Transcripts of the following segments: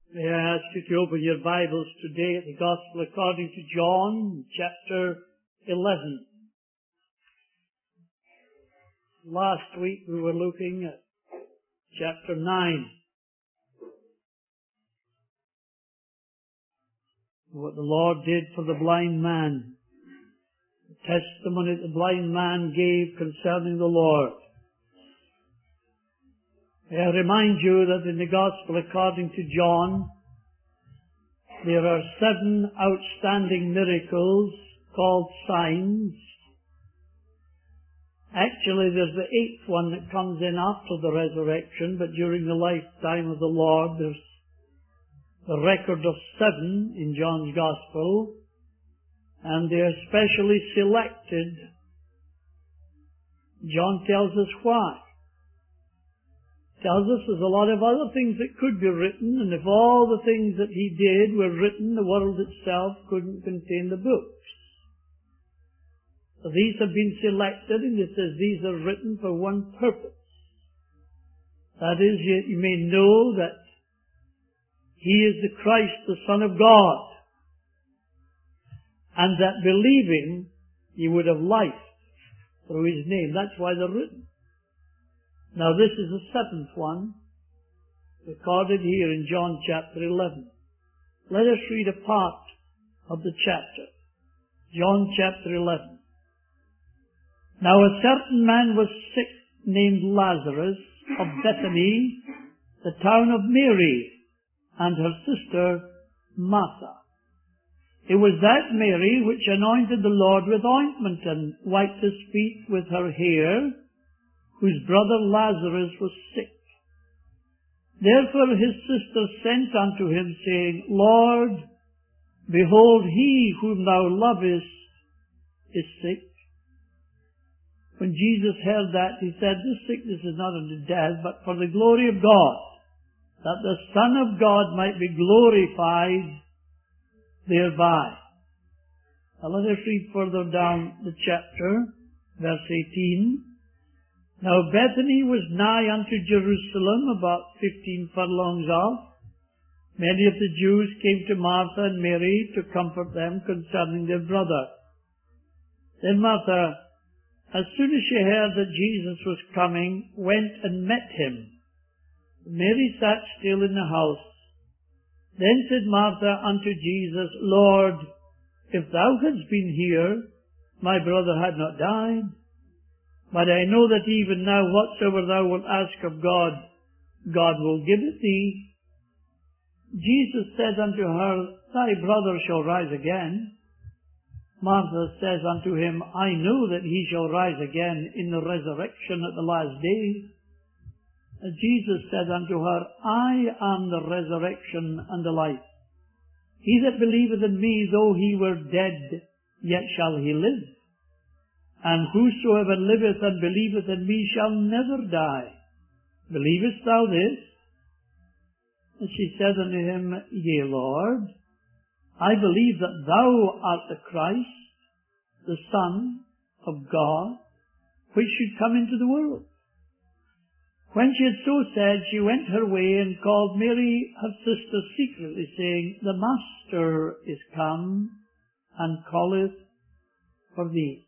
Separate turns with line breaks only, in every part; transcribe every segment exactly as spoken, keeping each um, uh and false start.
May I ask you to open your Bibles today at the Gospel according to John, chapter eleven. Last week we were looking at chapter nine. What the Lord did for the blind man. The testimony that the blind man gave concerning the Lord. I remind you that in the Gospel according to John, there are seven outstanding miracles called signs. Actually, there's the eighth one that comes in after the resurrection, but during the lifetime of the Lord, there's the record of seven in John's Gospel, and they're specially selected. John tells us why. Tells us there's a lot of other things that could be written, and if all the things that he did were written, the world itself couldn't contain the books. So these have been selected, and it says these are written for one purpose. That is, you, you may know that he is the Christ, the Son of God, and that believing you would have life through his name. That's why they're written. Now this is the seventh one, recorded here in John chapter eleven. Let us read a part of the chapter. John chapter eleven. Now a certain man was sick, named Lazarus, of Bethany, the town of Mary, and her sister Martha. It was that Mary which anointed the Lord with ointment, and wiped his feet with her hair, whose brother Lazarus was sick. Therefore his sister sent unto him, saying, Lord, behold, he whom thou lovest is sick. When Jesus heard that, he said, This sickness is not unto death, but for the glory of God, that the Son of God might be glorified thereby. Now let us read further down the chapter, verse eighteen. Now Bethany was nigh unto Jerusalem, about fifteen furlongs off. Many of the Jews came to Martha and Mary to comfort them concerning their brother. Then Martha, as soon as she heard that Jesus was coming, went and met him. Mary sat still in the house. Then said Martha unto Jesus, Lord, if thou hadst been here, my brother had not died. But I know that even now whatsoever thou wilt ask of God, God will give it thee. Jesus said unto her, Thy brother shall rise again. Martha says unto him, I know that he shall rise again in the resurrection at the last day. And Jesus said unto her, I am the resurrection and the life. He that believeth in me, though he were dead, yet shall he live. And whosoever liveth and believeth in me shall never die. Believest thou this? And she said unto him, Yea, Lord, I believe that thou art the Christ, the Son of God, which should come into the world. When she had so said, she went her way and called Mary, her sister, secretly, saying, The Master is come, and calleth for thee.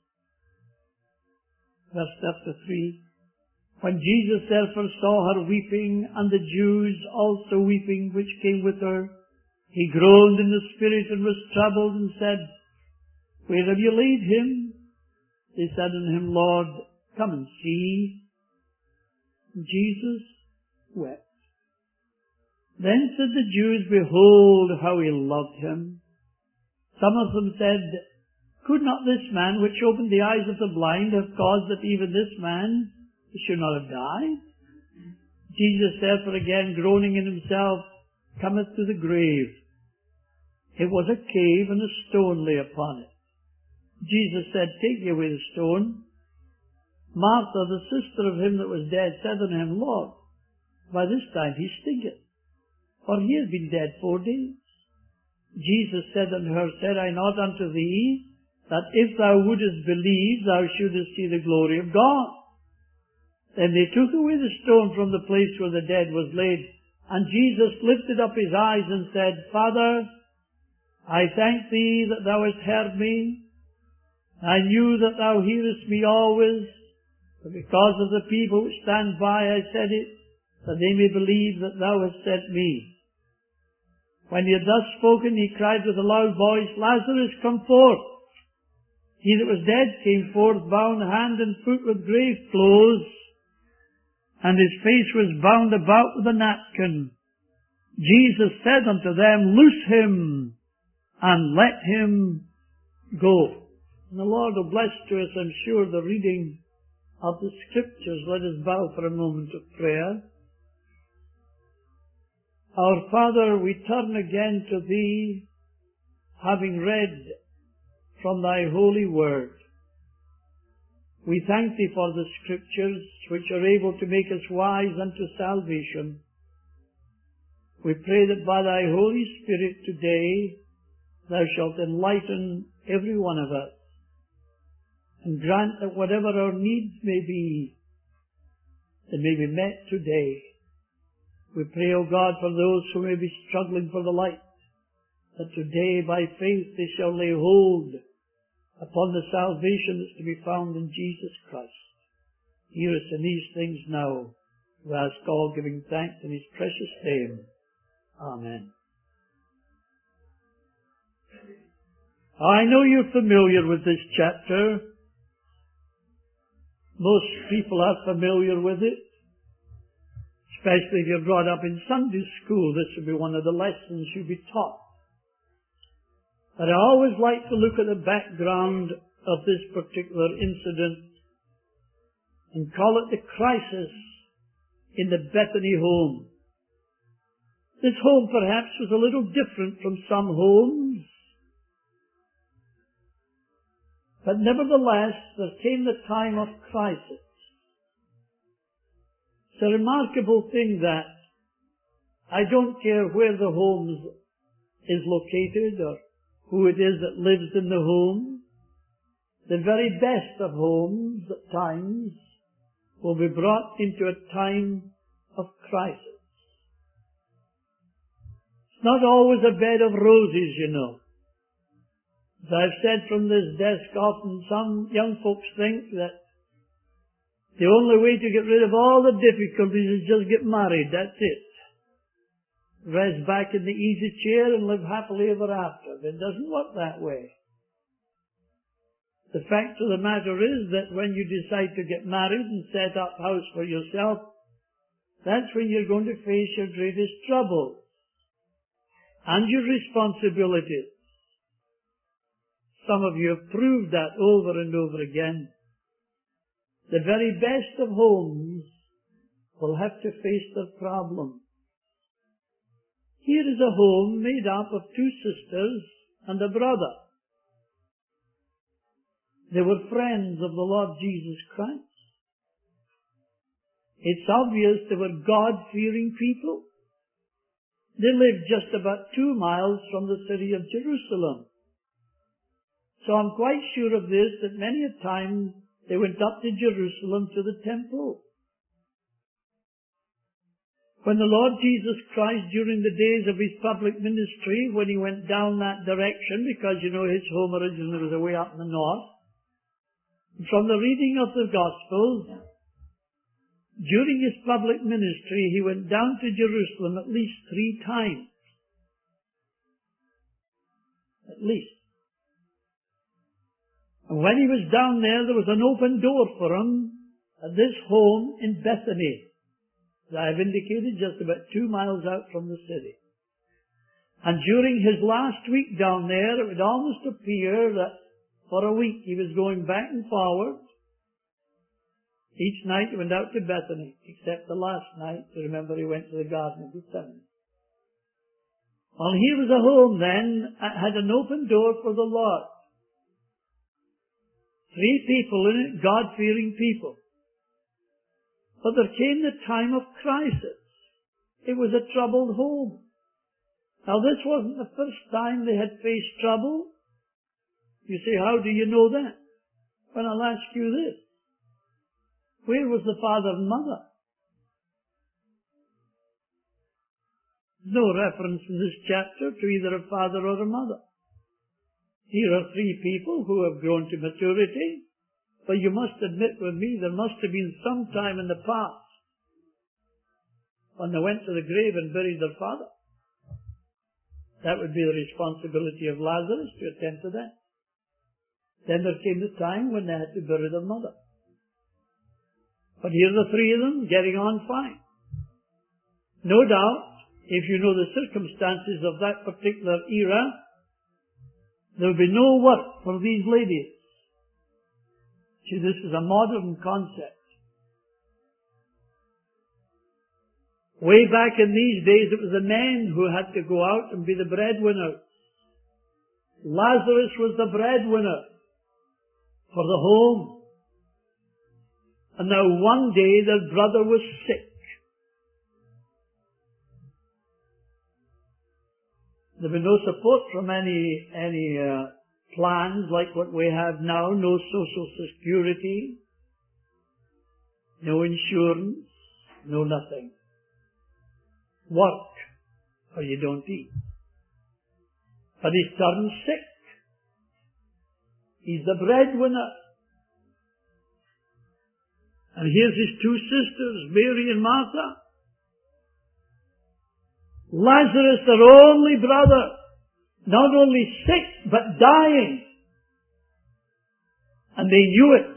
Verse thirty-three. When Jesus therefore saw her weeping, and the Jews also weeping, which came with her, he groaned in the spirit and was troubled, and said, Where have you laid him? They said unto him, Lord, come and see. And Jesus wept. Then said the Jews, Behold how he loved him. Some of them said, Could not this man, which opened the eyes of the blind, have caused that even this man should not have died? Jesus therefore again, groaning in himself, cometh to the grave. It was a cave, and a stone lay upon it. Jesus said, Take away the stone. Martha, the sister of him that was dead, said unto him, Lord, by this time he stinketh, for he has been dead four days. Jesus said unto her, Said I not unto thee, that if thou wouldest believe, thou shouldest see the glory of God? Then they took away the stone from the place where the dead was laid, And Jesus lifted up his eyes and said, Father, I thank thee that thou hast heard me. I knew that thou hearest me always, but because of the people which stand by I said it, that they may believe that thou hast sent me. When he had thus spoken, he cried with a loud voice, Lazarus, come forth. He that was dead came forth, bound hand and foot with grave clothes, and his face was bound about with a napkin. Jesus said unto them, Loose him, and let him go. And the Lord will bless to us, I'm sure, the reading of the Scriptures. Let us bow for a moment of prayer. Our Father, we turn again to Thee, having read from Thy holy word. We thank Thee for the Scriptures, which are able to make us wise unto salvation. We pray that by Thy Holy Spirit today, Thou shalt enlighten every one of us, and grant that whatever our needs may be, they may be met today. We pray, O God, for those who may be struggling for the light, that today by faith they shall lay hold upon the salvation that's to be found in Jesus Christ. Hear us in these things now. We ask all, giving thanks in His precious name. Amen. I know you're familiar with this chapter. Most people are familiar with it. Especially if you're brought up in Sunday school, this would be one of the lessons you'd be taught. But I always like to look at the background of this particular incident and call it the crisis in the Bethany home. This home perhaps was a little different from some homes, but nevertheless there came the time of crisis. It's a remarkable thing that I don't care where the home is located or who it is that lives in the home. The very best of homes at times will be brought into a time of crisis. It's not always a bed of roses, you know. As I've said from this desk often, some young folks think that the only way to get rid of all the difficulties is just get married, that's it. Rest back in the easy chair and live happily ever after. It doesn't work that way. The fact of the matter is that when you decide to get married and set up house for yourself, that's when you're going to face your greatest trouble and your responsibilities. Some of you have proved that over and over again. The very best of homes will have to face their problem. Here is a home made up of two sisters and a brother. They were friends of the Lord Jesus Christ. It's obvious they were God-fearing people. They lived just about two miles from the city of Jerusalem. So I'm quite sure of this, that many a time they went up to Jerusalem to the temple. When the Lord Jesus Christ, during the days of His public ministry, when He went down that direction, because you know His home originally was away up in the north, from the reading of the Gospels, during His public ministry, He went down to Jerusalem at least three times. At least. And when He was down there, there was an open door for Him at this home in Bethany, as I have indicated, just about two miles out from the city. And during His last week down there, it would almost appear that for a week He was going back and forward. Each night He went out to Bethany, except the last night. You remember He went to the Garden of Gethsemane. Well, here was a home then, had an open door for the Lord. Three people in it, God-fearing people. But there came the time of crisis. It was a troubled home. Now this wasn't the first time they had faced trouble. You say, how do you know that? Well, I'll ask you this. Where was the father and mother? No reference in this chapter to either a father or a mother. Here are three people who have grown to maturity, but you must admit with me there must have been some time in the past when they went to the grave and buried their father. That would be the responsibility of Lazarus to attend to that. Then there came the time when they had to bury their mother. But here are the three of them getting on fine. No doubt, if you know the circumstances of that particular era, there will be no work for these ladies. See, this is a modern concept. Way back in these days, it was the men who had to go out and be the breadwinners. Lazarus was the breadwinner for the home. And now one day their brother was sick. There was no support from any, any uh, plans like what we have now. No social security, no insurance, no nothing. Work, or you don't eat. But he's turned sick. He's the breadwinner. And here's his two sisters, Mary and Martha. Lazarus, their only brother, not only sick, but dying. And they knew it.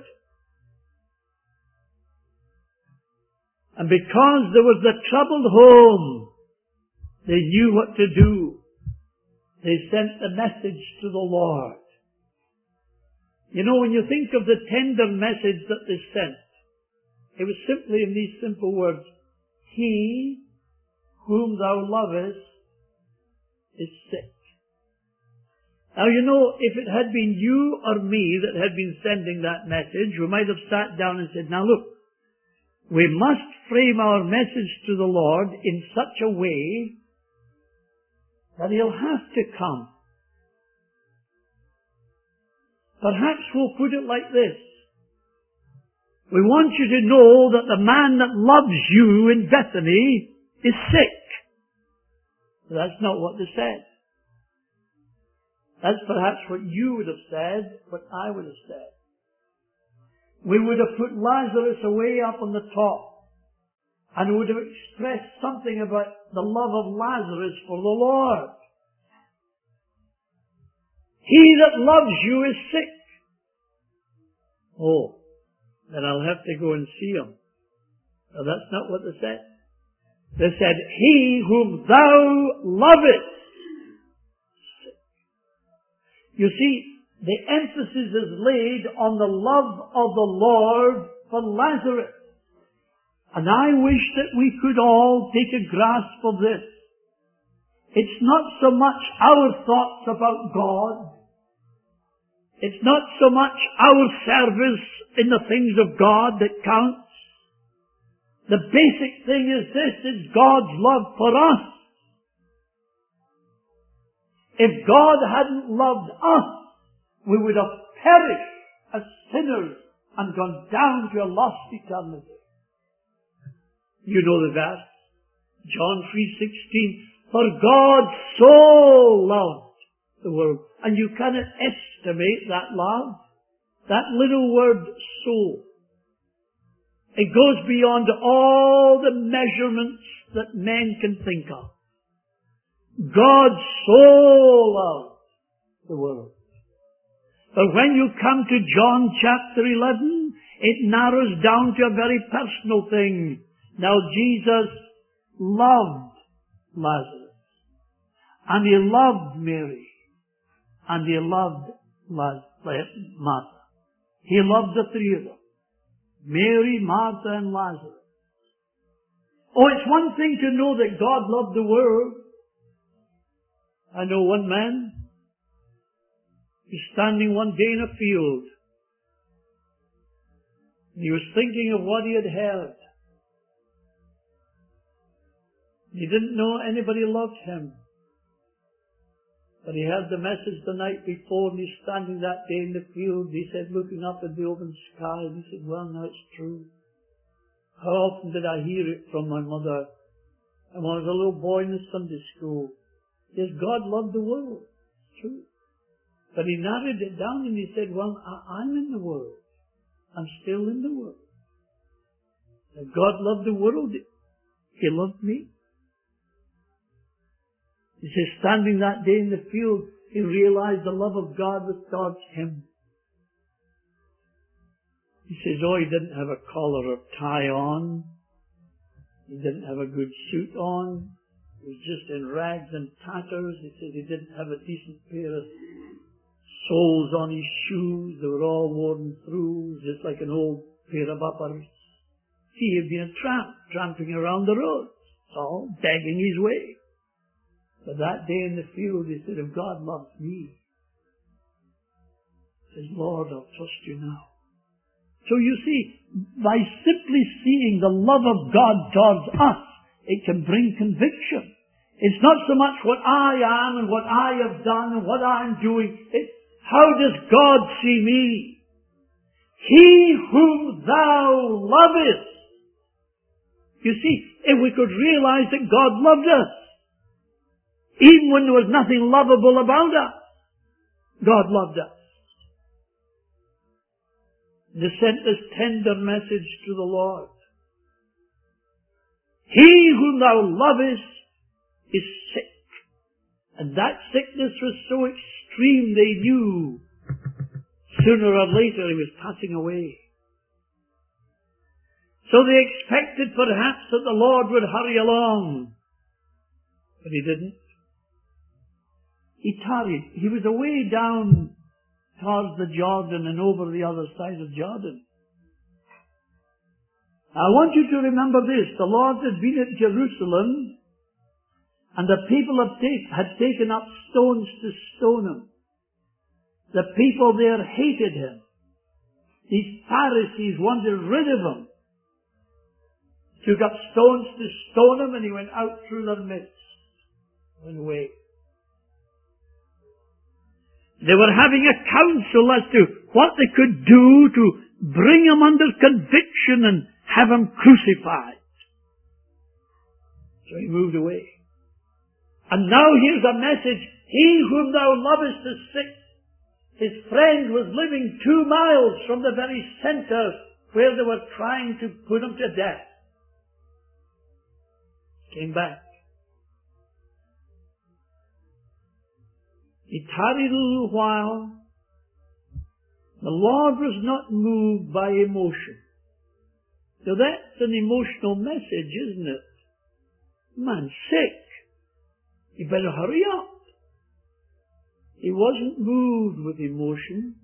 And because there was the troubled home, they knew what to do. They sent the message to the Lord. You know, when you think of the tender message that they sent, it was simply in these simple words, He whom thou lovest is sick. Now, you know, if it had been you or me that had been sending that message, we might have sat down and said, now look, we must frame our message to the Lord in such a way that He'll have to come. Perhaps we'll put it like this. We want you to know that the man that loves you in Bethany is sick. But that's not what they said. That's perhaps what you would have said, what I would have said. We would have put Lazarus away up on the top, and would have expressed something about the love of Lazarus for the Lord. He that loves you is sick. Oh, then I'll have to go and see him. No, that's not what they said. They said, He whom thou lovest. You see, the emphasis is laid on the love of the Lord for Lazarus. And I wish that we could all take a grasp of this. It's not so much our thoughts about God. It's not so much our service in the things of God that counts. The basic thing is this, is God's love for us. If God hadn't loved us, we would have perished as sinners and gone down to a lost eternity. You know the verse, John three sixteen, for God so loved the world. And you cannot estimate that love. That little word, so. It goes beyond all the measurements that men can think of. God so loved the world. But when you come to John chapter eleven, it narrows down to a very personal thing. Now Jesus loved Lazarus. And He loved Mary. And He loved Martha. He loved the three of them. Mary, Martha, and Lazarus. Oh, it's one thing to know that God loved the world. I know one man, he's standing one day in a field. And he was thinking of what he had heard. He didn't know anybody loved him. But he heard the message the night before, and he's standing that day in the field. He said, looking up at the open sky, and he said, well, now it's true. How often did I hear it from my mother And when I was a little boy in the Sunday school, yes, God loved the world. It's true. But he narrowed it down and he said, well, I, I'm in the world. I'm still in the world. And God loved the world. He loved me. He says, standing that day in the field, he realized the love of God was towards him. He says, oh, he didn't have a collar or tie on. He didn't have a good suit on. He was just in rags and tatters. He said he didn't have a decent pair of soles on his shoes. They were all worn through, just like an old pair of uppers. He had been a tramp, tramping around the roads, all begging his way. But that day in the field, he said, if God loves me, he says, Lord, I'll trust you now. So you see, by simply seeing the love of God towards us, it can bring conviction. It's not so much what I am and what I have done and what I'm doing. It's how does God see me? He whom thou lovest. You see, if we could realize that God loved us, even when there was nothing lovable about us, God loved us. They sent this tender message to the Lord. He whom thou lovest is sick. And that sickness was so extreme they knew sooner or later he was passing away. So they expected perhaps that the Lord would hurry along. But he didn't. He tarried. He was away down towards the Jordan and over the other side of Jordan. I want you to remember this. The Lord had been at Jerusalem and the people had, take, had taken up stones to stone him. The people there hated him. These Pharisees wanted rid of him. Took up stones to stone him and he went out through their midst. Went away. They were having a council as to what they could do to bring him under conviction and have him crucified. So he moved away. And now here's a message. He whom thou lovest is sick. His friend was living two miles from the very center where they were trying to put him to death. Came back. He tarried a little while. The Lord was not moved by emotion. So that's an emotional message, isn't it? Man's sick. You better hurry up. He wasn't moved with emotion.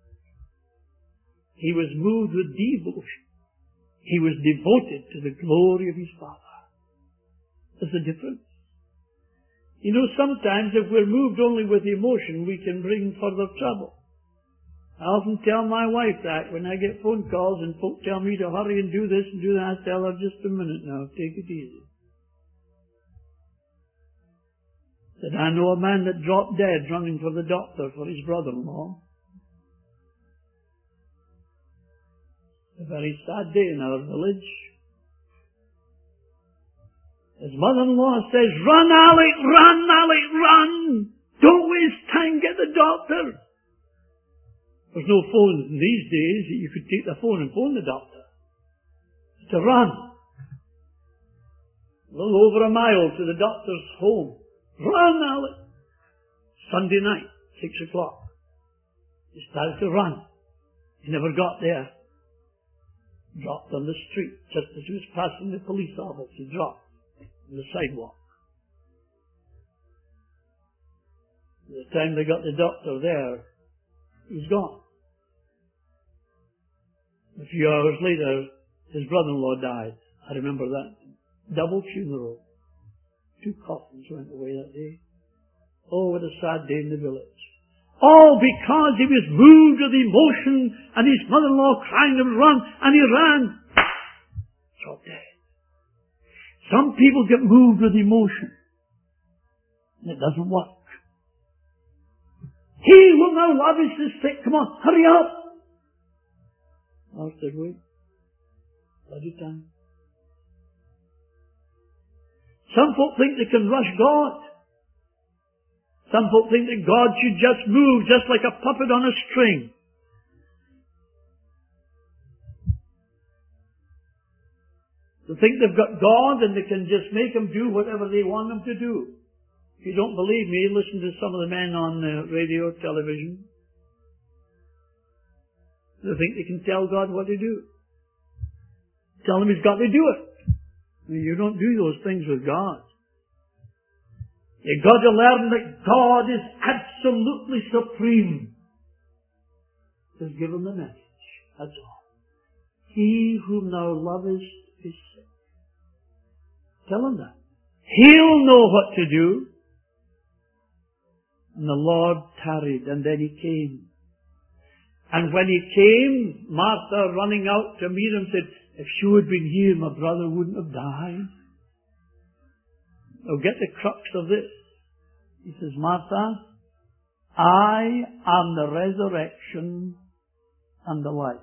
He was moved with devotion. He was devoted to the glory of his Father. There's a difference. You know, sometimes if we're moved only with emotion, we can bring further trouble. I often tell my wife that when I get phone calls and folk tell me to hurry and do this and do that, I tell her, just a minute now, take it easy. Said, I know a man that dropped dead running for the doctor for his brother-in-law. A very sad day in our village. His mother-in-law says, run, Alec, run, Alec, run! Don't waste time, get the doctor! There's no phones in these days that you could take the phone and phone the doctor. To run. A little over a mile to the doctor's home. Run, Alec! Sunday night, six o'clock. He started to run. He never got there. Dropped on the street. Just as he was passing the police office, he dropped on the sidewalk. By the time they got the doctor there, he was gone. A few hours later, his brother-in-law died. I remember that. Double funeral. Two coffins went away that day. Oh, what a sad day in the village. All because he was moved with emotion and his mother-in-law crying to him, run, and he ran. Dropped dead. Some people get moved with emotion. And it doesn't work. He whom thou lovest is sick. Come on, hurry up. I said, wait. Bloody time. Some folk think they can rush God. Some folk think that God should just move just like a puppet on a string. They think they've got God and they can just make him do whatever they want him to do. If you don't believe me, listen to some of the men on uh, radio, television. They think they can tell God what to do. Tell him he's got to do it. You don't do those things with God. You've got to learn that God is absolutely supreme. Just give him the message. That's all. He whom thou lovest is sick. Tell him that. He'll know what to do. And the Lord tarried, and then he came. And when he came, Martha running out to meet him said, if you had been here, my brother wouldn't have died. Now get the crux of this. He says, Martha, I am the resurrection and the life.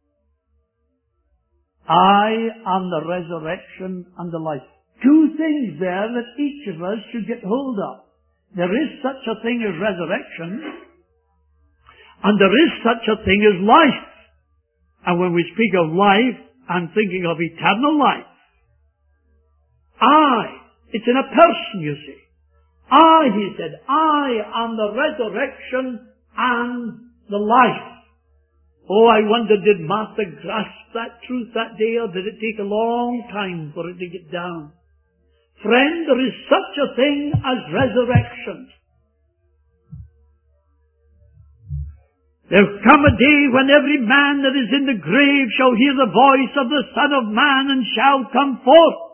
I am the resurrection and the life. Two things there that each of us should get hold of. There is such a thing as resurrection, and there is such a thing as life. And when we speak of life, I'm thinking of eternal life. I, it's in a person, you see. I, he said, I am the resurrection and the life. Oh, I wonder, did Martha grasp that truth that day, or did it take a long time for it to get down? Friend, there is such a thing as resurrection. There'll come a day when every man that is in the grave shall hear the voice of the Son of Man and shall come forth.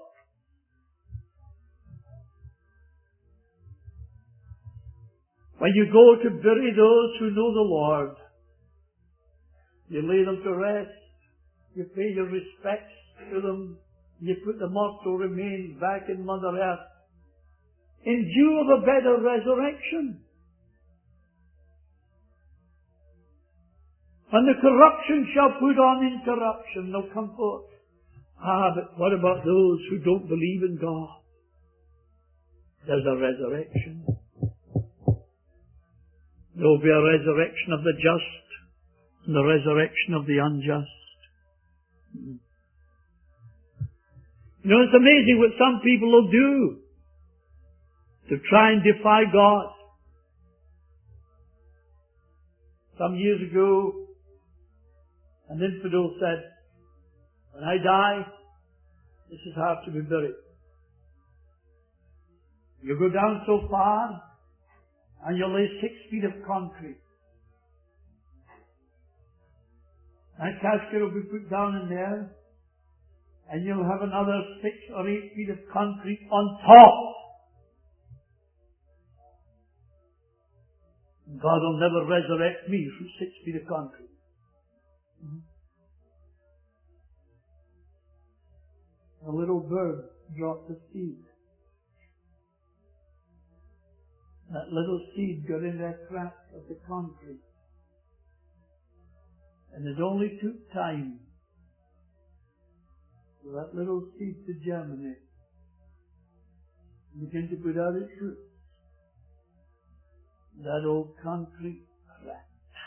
When you go to bury those who know the Lord, you lay them to rest, you pay your respects to them, you put the mortal remains back in Mother Earth, in view of a better resurrection. And the corruption shall put on incorruption, they'll come forth. Ah, but what about those who don't believe in God? There's a resurrection. There will be a resurrection of the just and the resurrection of the unjust. You know, it's amazing what some people will do to try and defy God. Some years ago, an infidel said, when I die, this is how to be buried. You go down so far, and you'll lay six feet of concrete. That casket will be put down in there, and you'll have another six or eight feet of concrete on top. God will never resurrect me from six feet of concrete. Mm-hmm. A little bird dropped a seed. That little seed got in that crack of the concrete. And it only took time for that little seed to germinate and begin to put out its roots. That old concrete cracked.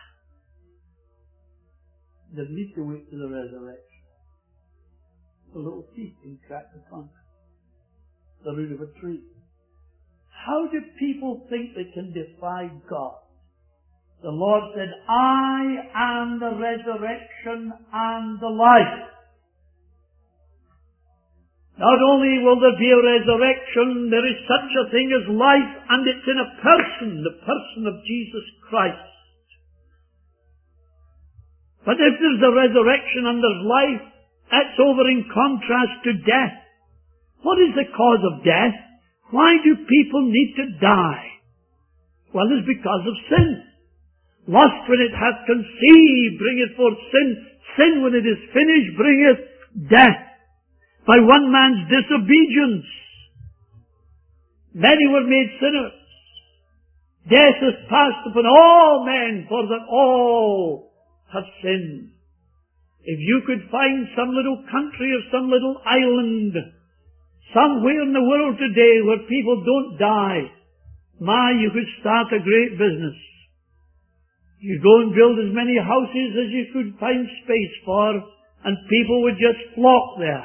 Didn't need to wait for the resurrection. The little seed can crack the concrete, the root of a tree. How do people think they can defy God? The Lord said, I am the resurrection and the life. Not only will there be a resurrection, there is such a thing as life, and it's in a person, the person of Jesus Christ. But if there's a resurrection and there's life, that's over in contrast to death. What is the cause of death? Why do people need to die? Well, it's because of sin. Lust, when it hath conceived, bringeth forth sin. Sin, when it is finished, bringeth death. By one man's disobedience, many were made sinners. Death is passed upon all men, for that all have sinned. If you could find some little country or some little island somewhere in the world today where people don't die, my, you could start a great business. You go and build as many houses as you could find space for, and people would just flock there.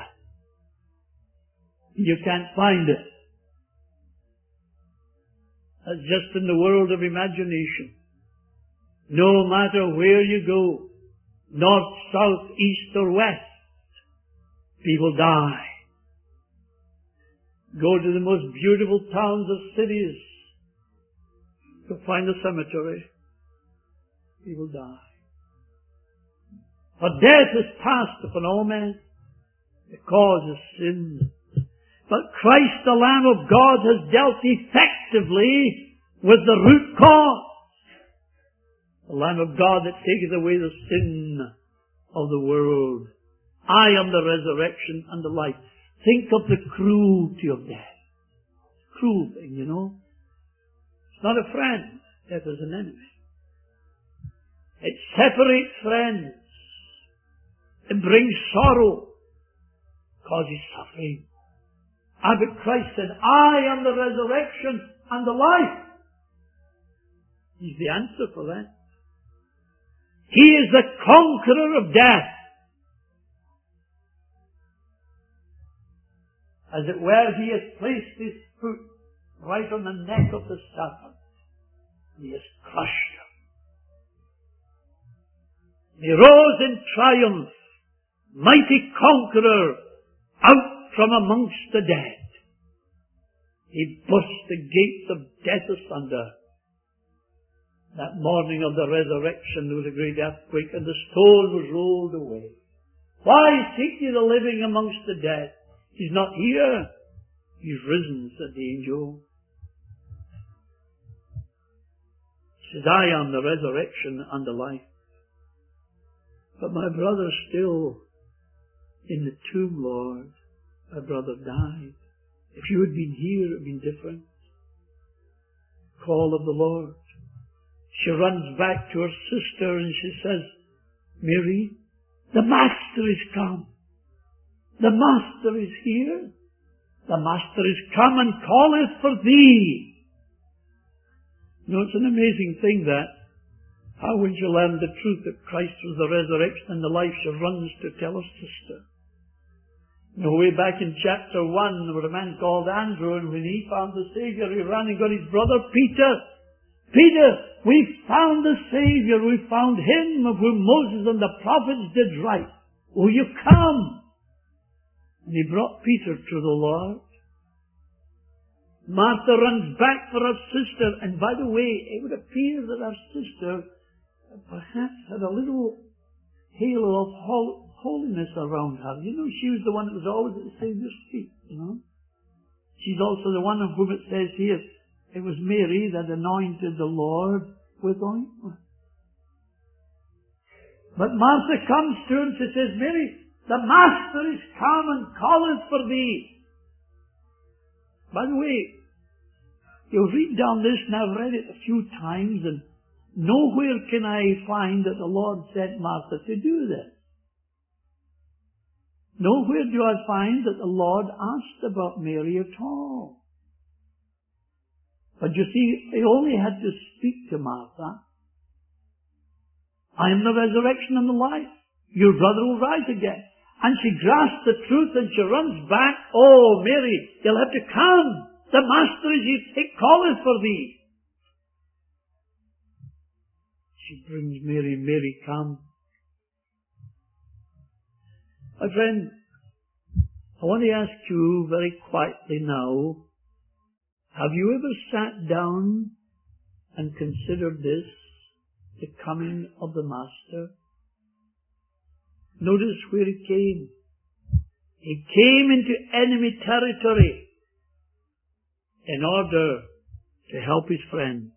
You can't find it. That's just in the world of imagination. No matter where you go, north, south, east or west, people die. Go to the most beautiful towns or cities to find a cemetery. People die. For death is passed upon all men because of sin. But Christ, the Lamb of God, has dealt effectively with the root cause. The Lamb of God that taketh away the sin of the world. I am the resurrection and the life. Think of the cruelty of death. Cruel thing, you know. It's not a friend. Death is an enemy. It separates friends. It brings sorrow. Causes suffering. And but Christ said, I am the resurrection and the life. He's the answer for that. He is the conqueror of death. As it were, he has placed his foot right on the neck of the serpent. He has crushed him. He rose in triumph, mighty conqueror, out from amongst the dead. He burst the gates of death asunder. That morning of the resurrection there was a great earthquake and the stone was rolled away. Why seek ye the living amongst the dead? He's not here. He's risen, said the angel. He says, I am the resurrection and the life. But my brother's still in the tomb, Lord. My brother died. If you had been here, it would have been different. Call of the Lord. She runs back to her sister and she says, Mary, the Master is come. The Master is here. The Master is come and calleth for thee. You know, it's an amazing thing that. How would you learn the truth that Christ was the resurrection and the life? She runs to tell her sister. You know, way back in chapter one, there was a man called Andrew, and when he found the Saviour, he ran and got his brother Peter. Peter, we found the Saviour. We found him of whom Moses and the prophets did write. Will you come? And he brought Peter to the Lord. Martha runs back for her sister, and by the way, it would appear that her sister perhaps had a little halo of hol- holiness around her. You know, she was the one that was always at the Saviour's feet, you know. She's also the one of whom it says here, it was Mary that anointed the Lord with ointment. But Martha comes to her and she says, Mary, the Master is come and calleth for thee. By the way, you'll read down this, and I've read it a few times, and nowhere can I find that the Lord sent Martha to do this. Nowhere do I find that the Lord asked about Mary at all. But you see, he only had to speak to Martha. I am the resurrection and the life. Your brother will rise again. And she grasps the truth and she runs back. Oh, Mary, you'll have to come. The Master is here. He calleth for thee. She brings Mary. Mary, come. My friend, I want to ask you very quietly now, have you ever sat down and considered this, the coming of the Master? Notice where he came. He came into enemy territory in order to help his friends.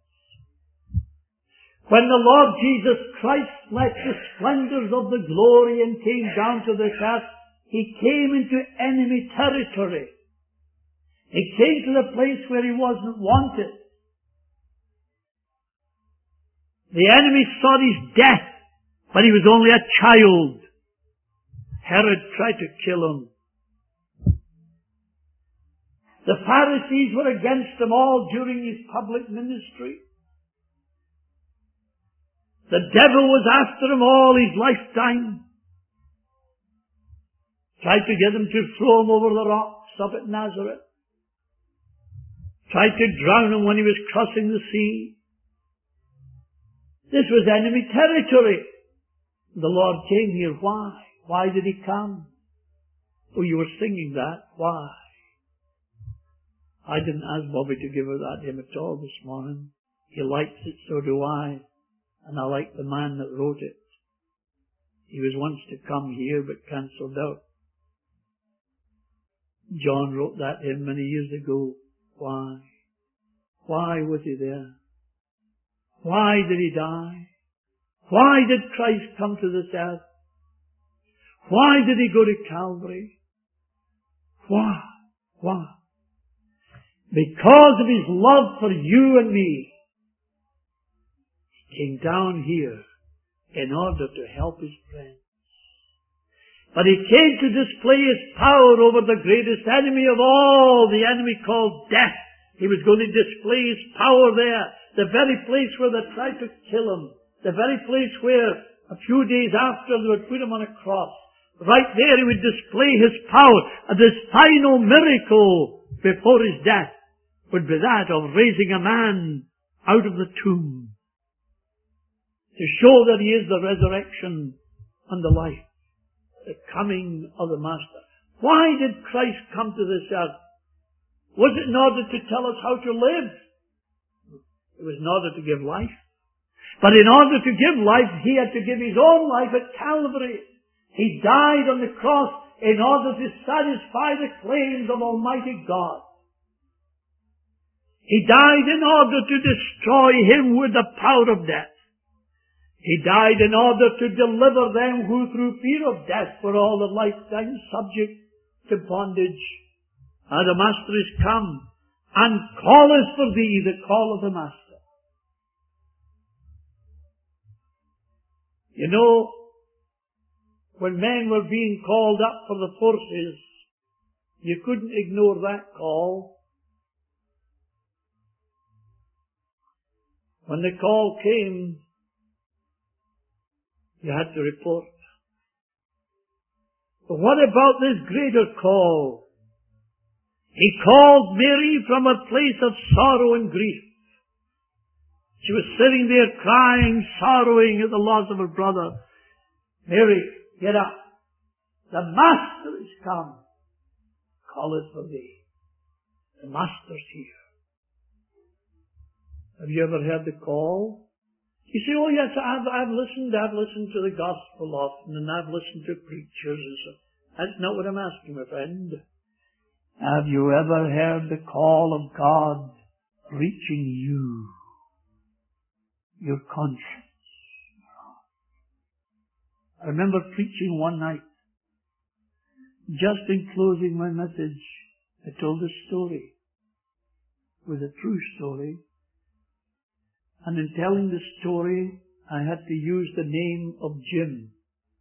When the Lord Jesus Christ left the splendors of the glory and came down to this earth, he came into enemy territory. He came to the place where he wasn't wanted. The enemy sought his death, but he was only a child. Herod tried to kill him. The Pharisees were against him all during his public ministry. The devil was after him all his lifetime. Tried to get him to throw him over the rocks up at Nazareth. Tried to drown him when he was crossing the sea. This was enemy territory. The Lord came here. Why? Why did he come? Oh, you were singing that. Why? I didn't ask Bobby to give her that hymn at all this morning. He likes it, so do I. And I like the man that wrote it. He was once to come here, but cancelled out. John wrote that hymn many years ago. Why? Why was he there? Why did he die? Why did Christ come to this earth? Why did he go to Calvary? Why? Why? Because of his love for you and me. He came down here in order to help his friends. But he came to display his power over the greatest enemy of all, the enemy called death. He was going to display his power there, the very place where they tried to kill him, the very place where a few days after they would put him on a cross. Right there he would display his power. And this final miracle before his death would be that of raising a man out of the tomb, to show that he is the resurrection and the life, the coming of the Master. Why did Christ come to this earth? Was it in order to tell us how to live? It was in order to give life. But in order to give life, he had to give his own life at Calvary. He died on the cross in order to satisfy the claims of Almighty God. He died in order to destroy him with the power of death. He died in order to deliver them who through fear of death were all the lifetime subject to bondage. And the Master is come and calleth for thee, the call of the Master. You know, when men were being called up for the forces, you couldn't ignore that call. When the call came, you had to report. But what about this greater call? He called Mary from a place of sorrow and grief. She was sitting there crying, sorrowing at the loss of her brother. Mary, get up. The Master is come. Calleth for thee. The Master's here. Have you ever heard the call? You say, oh yes, I've, I've listened, I've listened to the gospel often, and I've listened to preachers and so. That's not what I'm asking, my friend. Have you ever heard the call of God reaching you? Your conscience. I remember preaching one night. Just in closing my message, I told a story. It was a true story. And in telling the story, I had to use the name of Jim.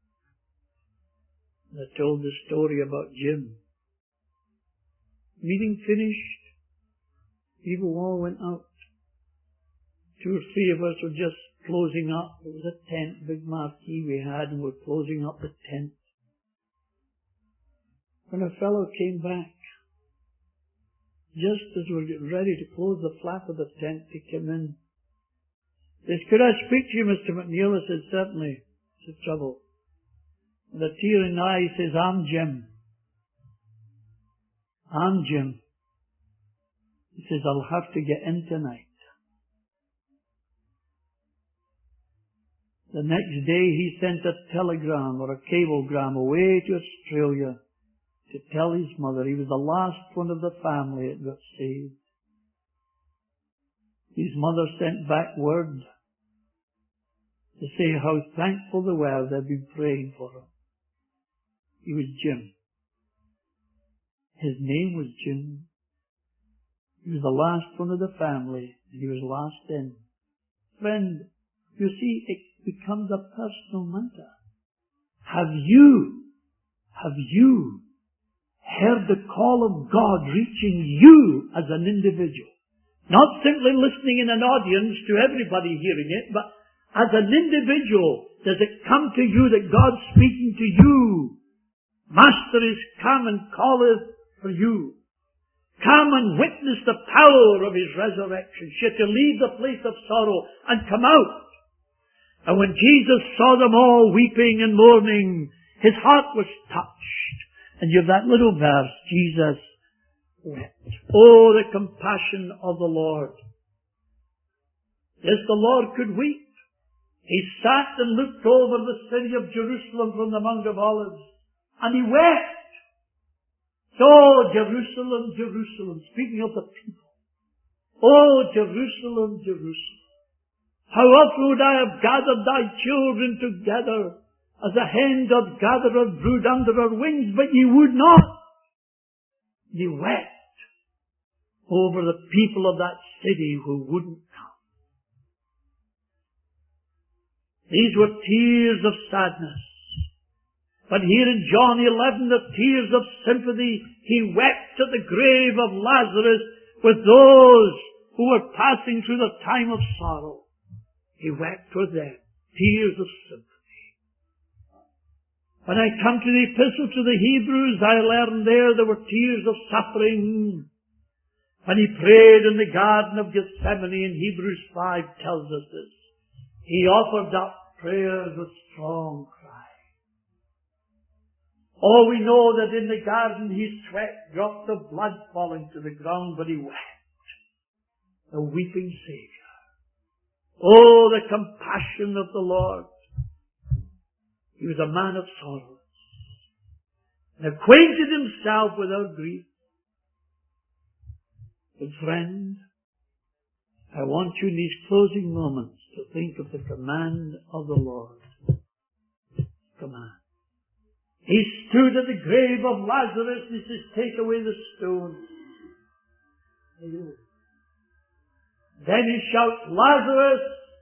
And I told the story about Jim. Meeting finished. People all went out. Two or three of us were just closing up. It was a tent, big marquee we had, and we're closing up the tent. When a fellow came back, just as we were getting ready to close the flap of the tent, he came in. He said, could I speak to you, Mister McNeil? I said, certainly. It's a trouble. With a tear in the eye, he says, I'm Jim. I'm Jim. He says, I'll have to get in tonight. The next day he sent a telegram or a cablegram away to Australia to tell his mother he was the last one of the family that got saved. His mother sent back word to say how thankful they were they'd been praying for him. He was Jim. His name was Jim. He was the last one of the family, and he was last in. Friend, you see, it becomes a personal matter. Have you, have you heard the call of God reaching you as an individual. Not simply listening in an audience to everybody hearing it, but as an individual, does it come to you that God's speaking to you? Master is come and calleth for you. Come and witness the power of His resurrection. She had to leave the place of sorrow and come out. And when Jesus saw them all weeping and mourning, His heart was touched. And you have that little verse, Jesus wept. Oh, the compassion of the Lord. Yes, the Lord could weep. He sat and looked over the city of Jerusalem from the Mount of Olives, and He wept. Oh, Jerusalem, Jerusalem, speaking of the people. Oh, Jerusalem, Jerusalem, how often would I have gathered thy children together, as a hen doth gather her brood under her wings, but ye would not. Ye wept over the people of that city who wouldn't come. These were tears of sadness. But here in John eleven, the tears of sympathy. He wept at the grave of Lazarus with those who were passing through the time of sorrow. He wept with them. Tears of sympathy. When I come to the epistle to the Hebrews, I learn there there were tears of suffering. When he prayed in the Garden of Gethsemane, in Hebrews five tells us this. He offered up prayers with strong cry. Oh, we know that in the garden he sweat drops of blood falling to the ground, but he wept. The weeping Saviour. Oh, the compassion of the Lord. He was a man of sorrows, and acquainted himself with our grief. But friend, I want you in these closing moments to think of the command of the Lord. Command. He stood at the grave of Lazarus and he says, take away the stone. Then he shouts, Lazarus,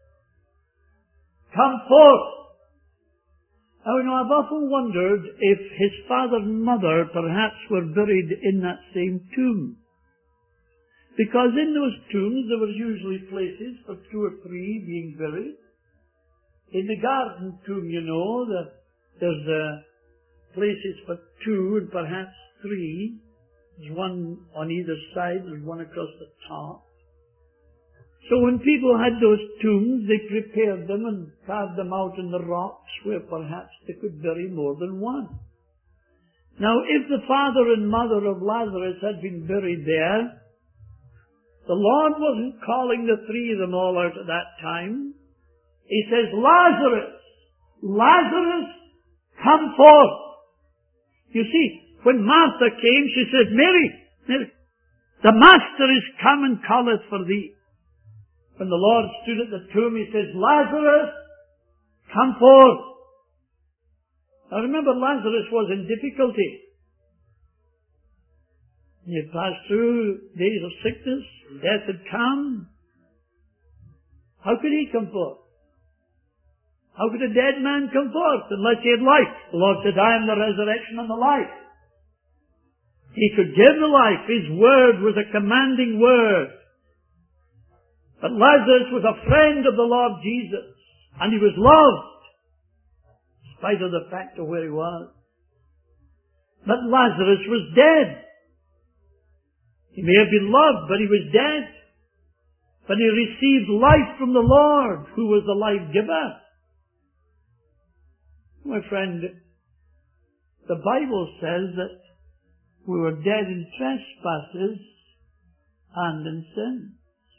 come forth. Now, you know, I've often wondered if his father and mother perhaps were buried in that same tomb. Because in those tombs there were usually places for two or three being buried. In the garden tomb, you know, the, there's uh, places for two and perhaps three. There's one on either side, there's one across the top. So when people had those tombs, they prepared them and carved them out in the rocks where perhaps they could bury more than one. Now, if the father and mother of Lazarus had been buried there, the Lord wasn't calling the three of them all out at that time. He says, Lazarus, Lazarus, come forth. You see, when Martha came, she said, Mary, Mary, the Master is come and calleth for thee. When the Lord stood at the tomb, he says, Lazarus, come forth. Now remember, Lazarus was in difficulty. He had passed through days of sickness, death had come. How could he come forth? How could a dead man come forth unless he had life? The Lord said, I am the resurrection and the life. He could give the life. His word was a commanding word. But Lazarus was a friend of the Lord Jesus, and he was loved, in spite of the fact of where he was. But Lazarus was dead. He may have been loved, but he was dead. But he received life from the Lord, who was the life giver. My friend, the Bible says that we were dead in trespasses and in sin.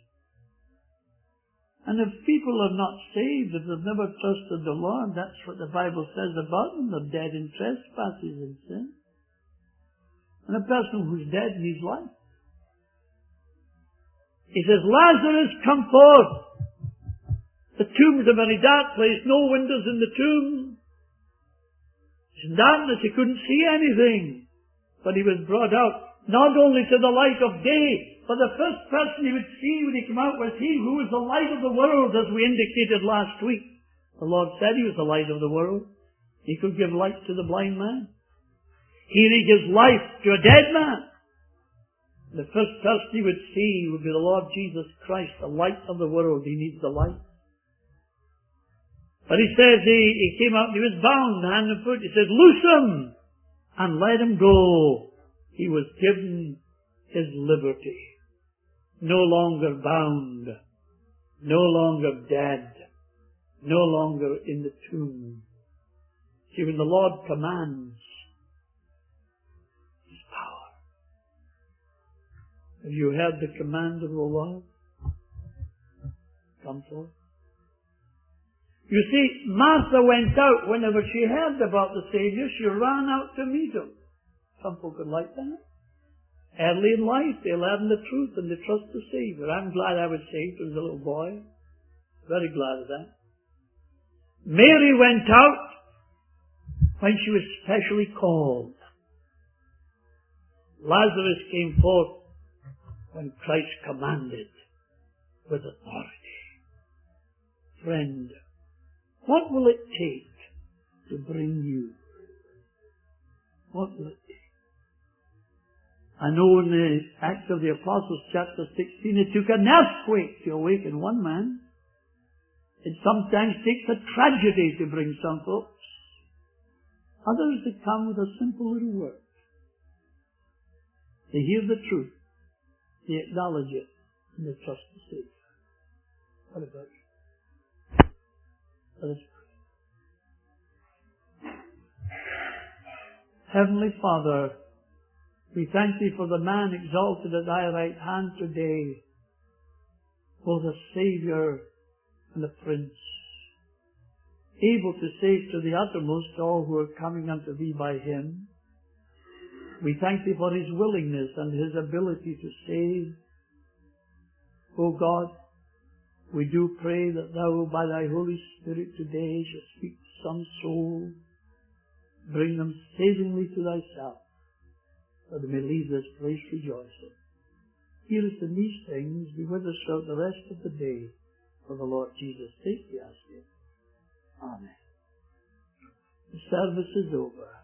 And if people are not saved, if they've never trusted the Lord, that's what the Bible says about them. They're dead in trespasses and sin. And a person who's dead needs life. He says, Lazarus, come forth. The tomb is a very dark place, no windows in the tomb. In darkness, he couldn't see anything. But he was brought out, not only to the light of day, but the first person he would see when he came out was he who was the light of the world, as we indicated last week. The Lord said he was the light of the world. He could give light to the blind man. Here he gives life to a dead man. The first person he would see would be the Lord Jesus Christ, the light of the world. He needs the light. But he says he, he came out and he was bound hand and foot. He says, loose him and let him go. He was given his liberty. No longer bound. No longer dead. No longer in the tomb. See, when the Lord commands, His power. Have you heard the command of the Lord? Come forth. You see, Martha went out whenever she heard about the Saviour. She ran out to meet Him. Some folk would like that. Early in life, they learn the truth and they trust the Saviour. I'm glad I was saved as a little boy. Very glad of that. Mary went out when she was specially called. Lazarus came forth when Christ commanded with authority. Friend, what will it take to bring you? What will it take? I know in the Acts of the Apostles, chapter sixteen, it took an earthquake to awaken one man. It sometimes takes a tragedy to bring some folks. Others that come with a simple little word. They hear the truth. They acknowledge it. And they trust the Savior. What about you? Let us pray. Heavenly Father, we thank Thee for the man exalted at Thy right hand today, both a Saviour and a Prince, able to save to the uttermost all who are coming unto Thee by Him. We thank Thee for His willingness and His ability to save. O God, we do pray that Thou, by Thy Holy Spirit today, shalt speak to some soul, bring them savingly to Thyself, that they may leave this place rejoicing. Hear us in these things, be with us throughout the rest of the day. For the Lord Jesus' sake we ask it. Amen. The service is over.